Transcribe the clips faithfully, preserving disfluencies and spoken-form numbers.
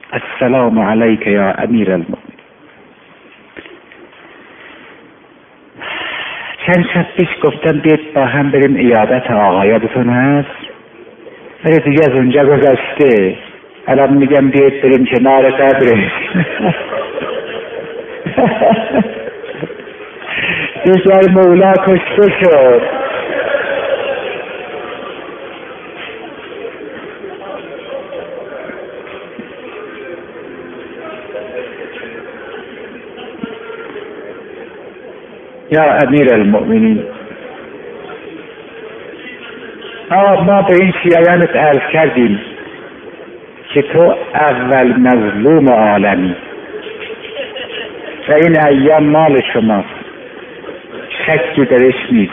السلام علیک یا امیر المؤمنین. چند شب پیش گفتم بیاید با هم بریم عیادت آقا، یادتون هست؟ ولی دیگه از اونجا گذشته. الان میگم بیاید بریم کنار قبرش. دیگر مولا کشته شد. یا امیر المؤمنین، ما به این شیعیانت عرض کردیم که تو اول مظلوم عالمی و این ایام مال شماست، شکی درش نیست.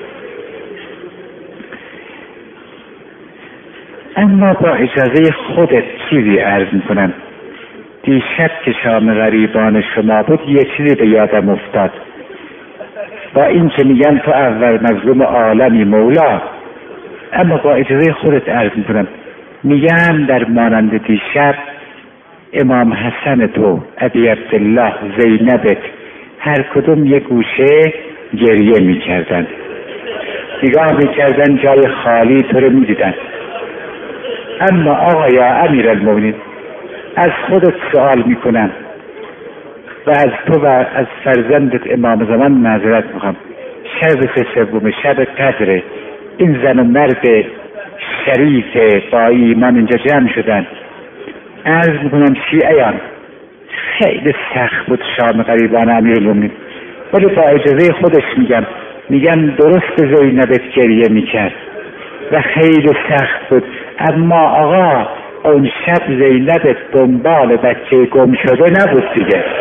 اما با اجازه خودت چیزی عرض میکنم. دیشب که شام غریبان شما بود یه چیزی به یادم افتاد. با این که میگن تو اول مظلوم عالمی مولا، اما با اجازه خودت عرض میکنم، میگن در مانند دیشب امام حسن تو، ابی عبدالله، زینبت، هر کدوم یک گوشه گریه میکردن، نگاه میکردن جای خالی تو رو میدیدن. اما آقا یا امیر المؤمنین، از خودت سوال میکنم و از تو و از فرزندت امام زمان معذرت میخوام. شب سوم شب قدر این زن و مرد شریف با ایمان اینجا جمع شدن. عرض میکنم شیعیان خیلی سخت بود شام غریبان امیرالمومنین، ولی با اجازه خودش میگم میگم درست زینبت گریه میکرد و خیلی سخت بود. اما آقا اون شب زینبت دنبال بچه گم شده نبود دیگه.